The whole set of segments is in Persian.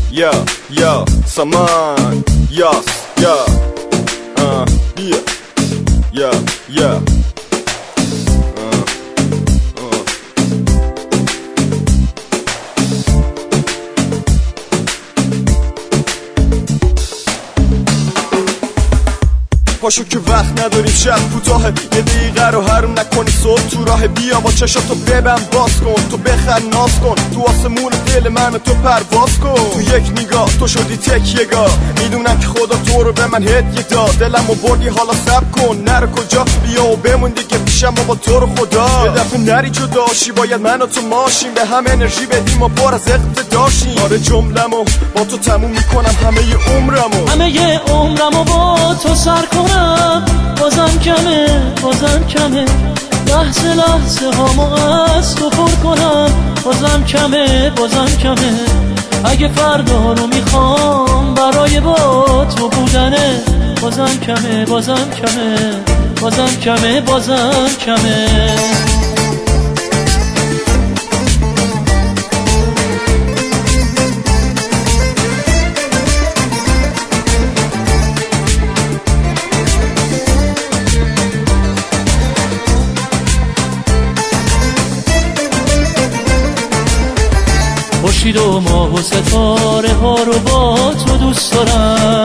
Yeah, saman, yes, yeah. پاشو که وقت نداریم، شب کوتاهه، یه دقیقه رو حروم نکنی، صبح تو راه بیا با چشاتو ببند باز کن، تو بخر ناز کن، تو آسمون دل من تو پرواز کن، تو یک نگاه تو شدی تکیه‌گاه، میدونم که خدا تو رو به من هدیه داد، دلمو بردی حالا صبر کن، نرو کجا بیا و بمون دیگه پیشم با تو رو خدا، یه دفعه نری جداشی، باید من و تو ماشیم، به هم انرژی بدیم و پر از اقتداشیم، آره جمله‌مو با تو تموم میکنم، همه عمرمو با تو سر کنم، بازم کمه لحظه هامو از تو پر کنم، بازم کمه اگه فردا رو میخوام برای با تو بودنه، بازم کمه خورشید و ماه و ستاره ها رو با تو دوست دارم،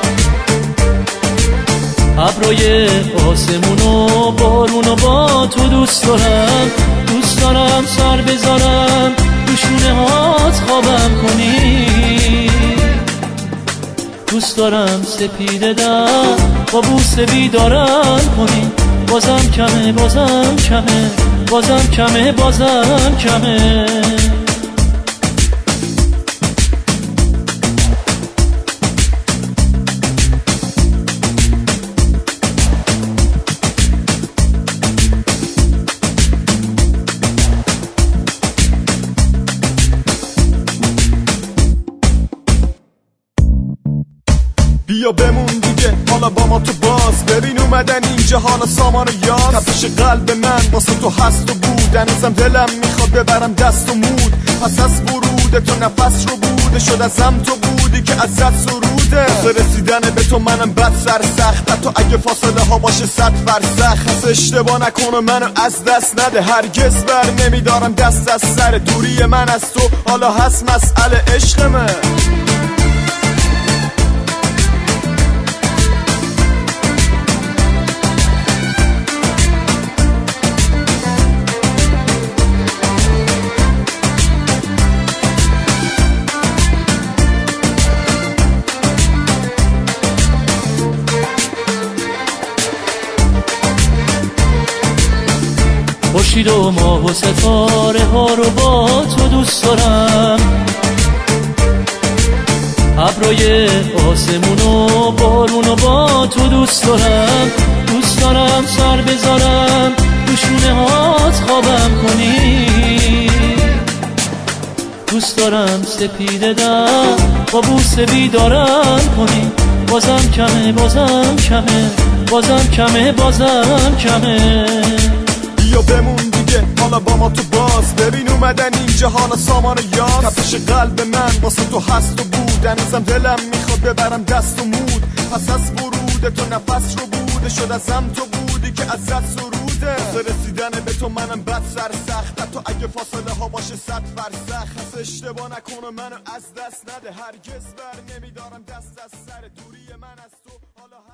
ابرای آسمون و بارون رو با تو دوست دارم سر بذارم تو شونه هات خوابم کنی، دوست دارم سپیده در با بوسه بیدارم کنی، بازم کمه بیا بمون دیگه حالا با ما تو باز، ببین اومدن اینجا حالا سامان و یاز، تپش قلب من واسه تو هست و بود، هنوزم دلم میخواد ببرم دست و مود، پس از ورود تو نفس رو بوده شد ازم تو بودی که ازت سروده، رسیدن به تو منم بد سر سخت، حتی اگه فاصله ها باشه 100 فرسخ، پس اشتباه نکنه منو از دست نده، هرگز بر نمیدارم دست از سر دوری من از تو، حالا هست مسئله عشق من. خورشید و ماه و ستاره ها رو با تو دوست دارم، ابرای آسمون و بارون رو با تو دوست دارم سر بذارم تو شونه هات خوابم کنی، دوست دارم سپیده در با بوسه بیدارم کنی، بازم کمه بیا بمون دیگه حالا با ما تو باز، ببین اومدن اینجا حالا سامان و یاز، تپش قلب من واسه تو هست و بود، هنوزم دلم میخواد ببرم دست و مود، پس از ورود تو نفس رو بوده شد ازم تو بودی که ازت سروده، رسیدن به تو منم بد سر سخت، حتی اگه فاصله ها باشه 100 فرسخ، پس اشتباه نکنه منو از دست نده، هرگز بر نمیدارم دست از سر دوری من از تو، حالا